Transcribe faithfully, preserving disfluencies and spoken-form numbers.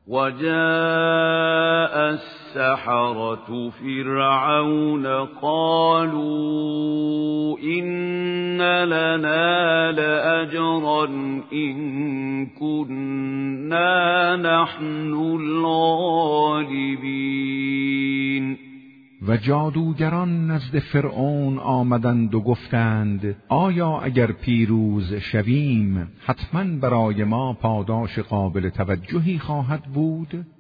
وجاء السحرة فرعون قالوا إن لنا لأجرا إن كنا نحن الغالبین. و جادوگران نزد فرعون آمدند و گفتند آیا اگر پیروز شویم حتما برای ما پاداش قابل توجهی خواهد بود؟